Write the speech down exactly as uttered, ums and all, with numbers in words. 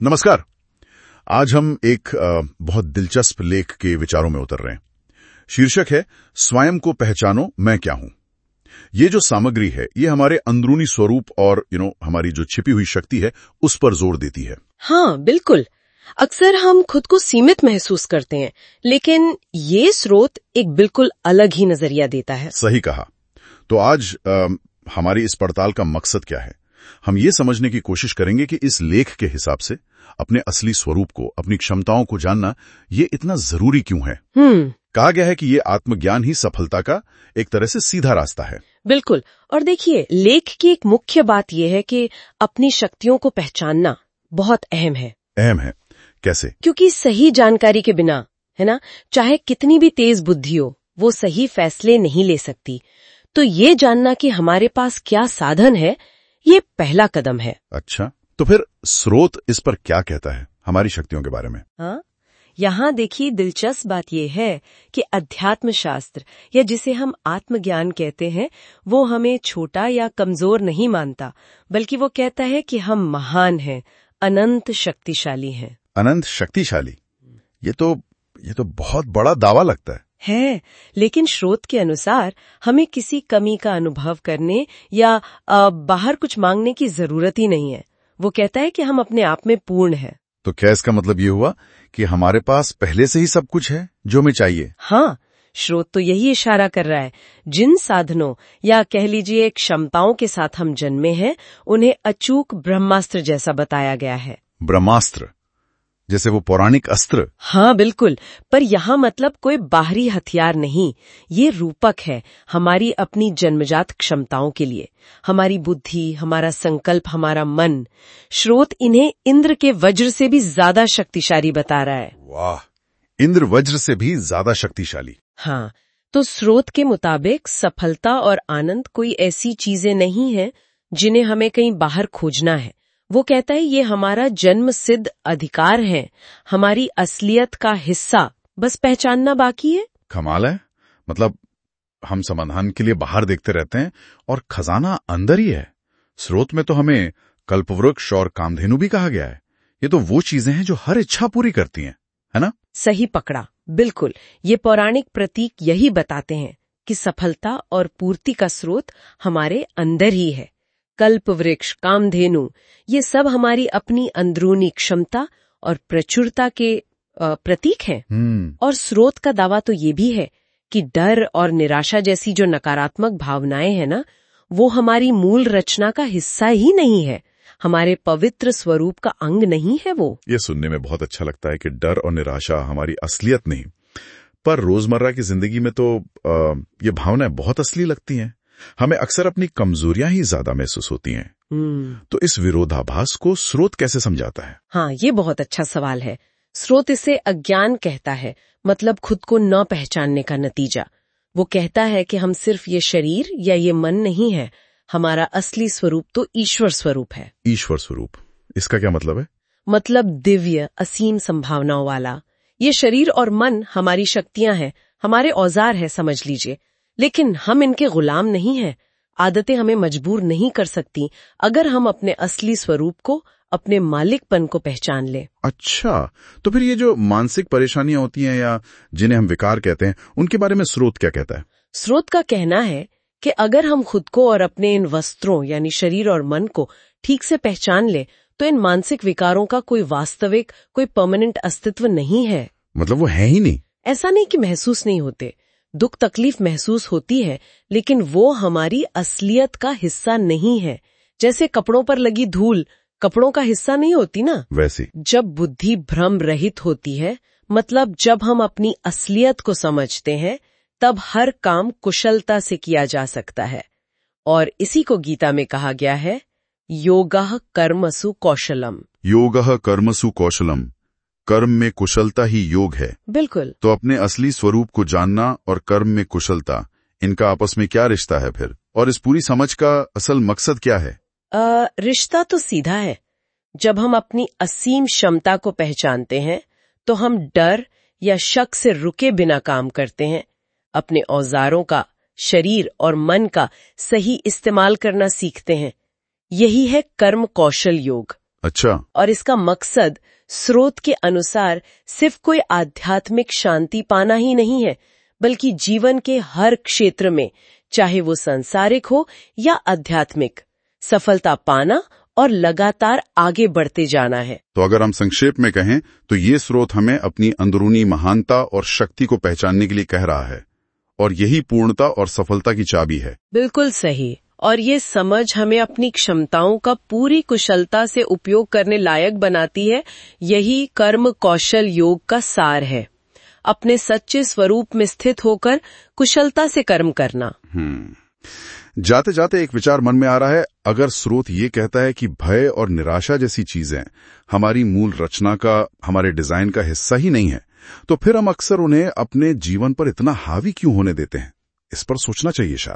नमस्कार। आज हम एक आ, बहुत दिलचस्प लेख के विचारों में उतर रहे हैं। शीर्षक है स्वयं को पहचानो मैं क्या हूं। ये जो सामग्री है ये हमारे अंदरूनी स्वरूप और यू नो हमारी जो छिपी हुई शक्ति है उस पर जोर देती है। हाँ बिल्कुल। अक्सर हम खुद को सीमित महसूस करते हैं, लेकिन ये स्रोत एक बिल्कुल अलग ही नजरिया देता है। सही कहा। तो आज आ, हमारी इस पड़ताल का मकसद क्या है? हम ये समझने की कोशिश करेंगे कि इस लेख के हिसाब से अपने असली स्वरूप को, अपनी क्षमताओं को जानना ये इतना जरूरी क्यों है। हम्म कहा गया है कि ये आत्मज्ञान ही सफलता का एक तरह से सीधा रास्ता है। बिल्कुल। और देखिए, लेख की एक मुख्य बात यह है कि अपनी शक्तियों को पहचानना बहुत अहम है। अहम है कैसे? क्योंकि सही जानकारी के बिना, है ना, चाहे कितनी भी तेज बुद्धि हो, वो सही फैसले नहीं ले सकती। तो ये जानना कि हमारे पास क्या साधन है, ये पहला कदम है। अच्छा, तो फिर स्रोत इस पर क्या कहता है हमारी शक्तियों के बारे में? हाँ, यहाँ देखिए दिलचस्प बात यह है कि अध्यात्म शास्त्र, या जिसे हम आत्मज्ञान कहते हैं, वो हमें छोटा या कमजोर नहीं मानता, बल्कि वो कहता है कि हम महान हैं, अनंत शक्तिशाली हैं। अनंत शक्तिशाली, ये तो ये तो बहुत बड़ा दावा लगता है। है, लेकिन स्रोत के अनुसार हमें किसी कमी का अनुभव करने या आ, बाहर कुछ मांगने की जरूरत ही नहीं है। वो कहता है कि हम अपने आप में पूर्ण हैं। तो क्या इसका मतलब ये हुआ कि हमारे पास पहले से ही सब कुछ है जो हमें चाहिए? हाँ, स्रोत तो यही इशारा कर रहा है। जिन साधनों या कह लीजिए क्षमताओं के साथ हम जन्मे हैं, उन्हें अचूक ब्रह्मास्त्र जैसा बताया गया है। ब्रह्मास्त्र जैसे वो पौराणिक अस्त्र? हाँ बिल्कुल, पर यहाँ मतलब कोई बाहरी हथियार नहीं, ये रूपक है हमारी अपनी जन्मजात क्षमताओं के लिए। हमारी बुद्धि, हमारा संकल्प, हमारा मन। स्रोत इन्हें इंद्र के वज्र से भी ज्यादा शक्तिशाली बता रहा है। वाह, इंद्र वज्र से भी ज्यादा शक्तिशाली। हाँ, तो स्रोत के मुताबिक सफलता और आनंद कोई ऐसी चीजें नहीं है जिन्हें हमें कहीं बाहर खोजना है। वो कहता है ये हमारा जन्म सिद्ध अधिकार है, हमारी असलियत का हिस्सा, बस पहचानना बाकी है। कमाल है। मतलब हम समाधान के लिए बाहर देखते रहते हैं और खजाना अंदर ही है। स्रोत में तो हमें कल्पवृक्ष और कामधेनु भी कहा गया है। ये तो वो चीजें हैं जो हर इच्छा पूरी करती हैं, है ना? सही पकड़ा, बिल्कुल। ये पौराणिक प्रतीक यही बताते हैं कि सफलता और पूर्ति का स्रोत हमारे अंदर ही है। कल्प वृक्ष, कामधेनु, ये सब हमारी अपनी अंदरूनी क्षमता और प्रचुरता के प्रतीक हैं। और स्रोत का दावा तो ये भी है कि डर और निराशा जैसी जो नकारात्मक भावनाएं हैं ना, वो हमारी मूल रचना का हिस्सा ही नहीं है, हमारे पवित्र स्वरूप का अंग नहीं है वो। ये सुनने में बहुत अच्छा लगता है कि डर और निराशा हमारी असलियत नहीं, पर रोजमर्रा की जिंदगी में तो आ, ये भावनाएं बहुत असली लगती हैं। हमें अक्सर अपनी कमजोरियां ही ज्यादा महसूस होती हैं। तो इस विरोधाभास को स्रोत कैसे समझाता है? हाँ, ये बहुत अच्छा सवाल है। स्रोत इसे अज्ञान कहता है, मतलब खुद को न पहचानने का नतीजा। वो कहता है कि हम सिर्फ ये शरीर या ये मन नहीं है, हमारा असली स्वरूप तो ईश्वर स्वरूप है। ईश्वर स्वरूप, इसका क्या मतलब है? मतलब दिव्य, असीम संभावनाओं वाला। ये शरीर और मन हमारी शक्तियां हैं, हमारे औजार है, समझ लीजिए। लेकिन हम इनके गुलाम नहीं हैं। आदतें हमें मजबूर नहीं कर सकती अगर हम अपने असली स्वरूप को, अपने मालिकपन को पहचान लें। अच्छा, तो फिर ये जो मानसिक परेशानियां होती हैं या जिन्हें हम विकार कहते हैं, उनके बारे में स्रोत क्या कहता है? स्रोत का कहना है कि अगर हम खुद को और अपने इन वस्त्रों यानी शरीर और मन को ठीक से पहचान ले, तो इन मानसिक विकारों का कोई वास्तविक, कोई परमानेंट अस्तित्व नहीं है। मतलब वो है ही नहीं? ऐसा नहीं कि महसूस नहीं होते, दुख तकलीफ महसूस होती है, लेकिन वो हमारी असलियत का हिस्सा नहीं है। जैसे कपड़ों पर लगी धूल कपड़ों का हिस्सा नहीं होती ना, वैसे जब बुद्धि भ्रम रहित होती है, मतलब जब हम अपनी असलियत को समझते हैं, तब हर काम कुशलता से किया जा सकता है। और इसी को गीता में कहा गया है, योगः कर्मसु कौशलम। योगः कर्मसु कौशलम, कर्म में कुशलता ही योग है। बिल्कुल। तो अपने असली स्वरूप को जानना और कर्म में कुशलता, इनका आपस में क्या रिश्ता है फिर? और इस पूरी समझ का असल मकसद क्या है? आ, रिश्ता तो सीधा है। जब हम अपनी असीम क्षमता को पहचानते हैं, तो हम डर या शक से रुके बिना काम करते हैं। अपने औजारों का, शरीर और मन का सही इस्तेमाल करना सीखते हैं। यही है कर्म कौशल योग। अच्छा। और इसका मकसद स्रोत के अनुसार सिर्फ कोई आध्यात्मिक शांति पाना ही नहीं है, बल्कि जीवन के हर क्षेत्र में, चाहे वो सांसारिक हो या आध्यात्मिक, सफलता पाना और लगातार आगे बढ़ते जाना है। तो अगर हम संक्षेप में कहें तो ये स्रोत हमें अपनी अंदरूनी महानता और शक्ति को पहचानने के लिए कह रहा है, और यही पूर्णता और सफलता की चाबी है। बिल्कुल सही। और ये समझ हमें अपनी क्षमताओं का पूरी कुशलता से उपयोग करने लायक बनाती है। यही कर्म कौशल योग का सार है, अपने सच्चे स्वरूप में स्थित होकर कुशलता से कर्म करना। हम्म जाते जाते एक विचार मन में आ रहा है, अगर स्रोत ये कहता है कि भय और निराशा जैसी चीजें हमारी मूल रचना का, हमारे डिजाइन का हिस्सा ही नहीं है, तो फिर हम अक्सर उन्हें अपने जीवन पर इतना हावी क्यों होने देते हैं? इस पर सोचना चाहिए शायद।